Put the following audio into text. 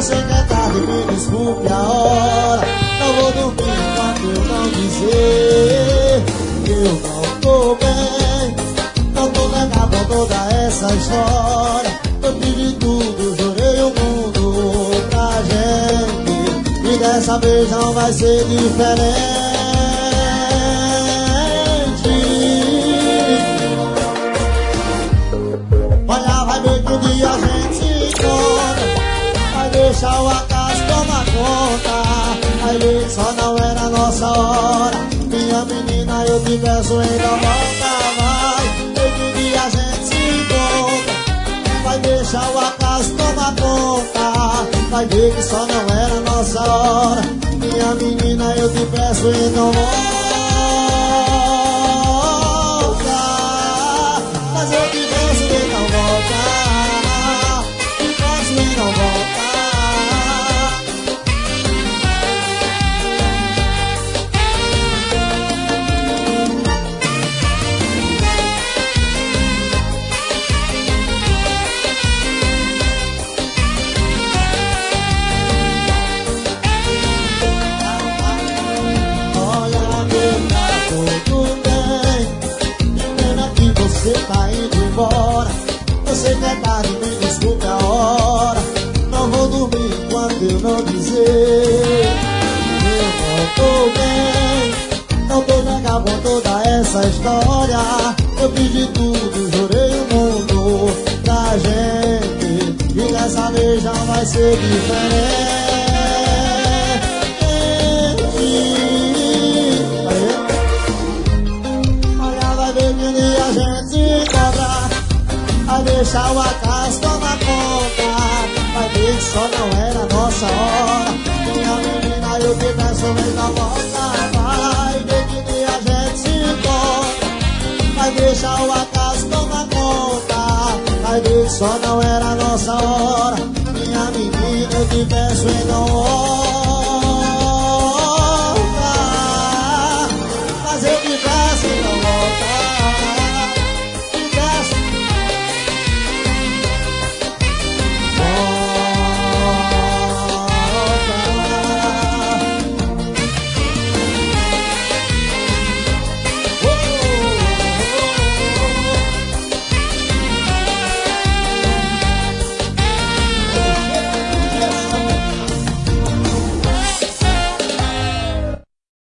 sei que é tarde, me desculpe a hora. Não vou dormir enquanto eu não dizer que eu não tô bem. Não tô legal com toda essa história. Eu pedi tudo, jurei o mundo pra gente, e dessa vez não vai ser diferente. Olha, vai ver que um dia a gente se encontra. Vai deixar o acaso tomar conta. Vai ver que só não era nossa hora. Minha menina, eu te peço, então volta, vai. Ver que um dia a gente se encontra. Vai deixar o acaso tomar conta. Vai ver que só não era nossa hora. Minha menina, eu te peço, então volta. Mas eu te peço, então volta. Te peço, então volta. Você tá indo embora. Eu sei que é tarde, me desculpe a hora. Não vou dormir enquanto eu não dizer eu não tô bem. Não tô legal com toda essa história. Eu pedi tudo, jurei o mundo pra gente, e dessa vez não vai ser diferente. Vai deixar o acaso tomar conta. Vai ver que só não era nossa hora. Minha menina, eu te peço, vem na volta. Vai ver que dia a gente se encontra. Vai deixar o acaso tomar conta. Vai ver que só não era nossa hora. Minha menina, eu te peço, vem na volta.